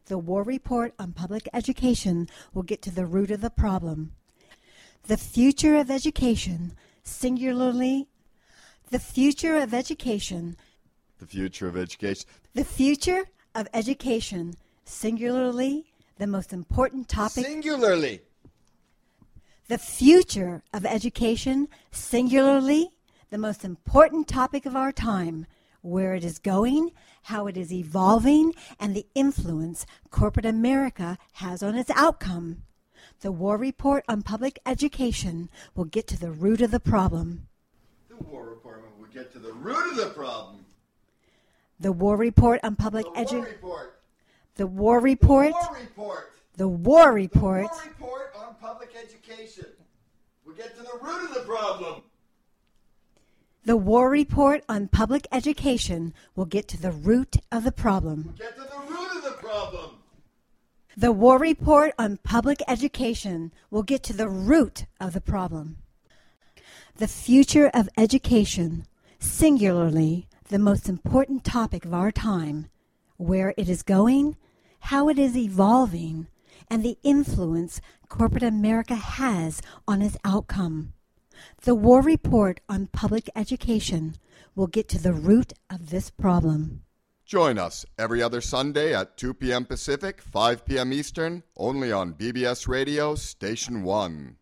The War Report on Public Education will get to the root of the problem. The future of education, singularly, the future of education, the future of education, the future of education, singularly, the most important topic. Singularly. The future of education, singularly, the most important topic of our time, where it is going, how it is evolving, and the influence corporate America has on its outcome. The War Report on Public Education will get to the root of the problem. The War Report will get to the root of the problem. The War Report on Public Education. The The War Report. War Report. The War Report. The War Report on Public Education will get to the root of the problem. The War Report on Public Education will get to the root of the problem. Get to the root of the problem. The War Report on Public Education will get to the root of the problem. The future of education, singularly, the most important topic of our time, where it is going, how it is evolving, and the influence corporate America has on its outcome. The War Report on Public Education will get to the root of this problem. Join us every other Sunday at 2 p.m. Pacific, 5 p.m. Eastern, only on BBS Radio Station 1.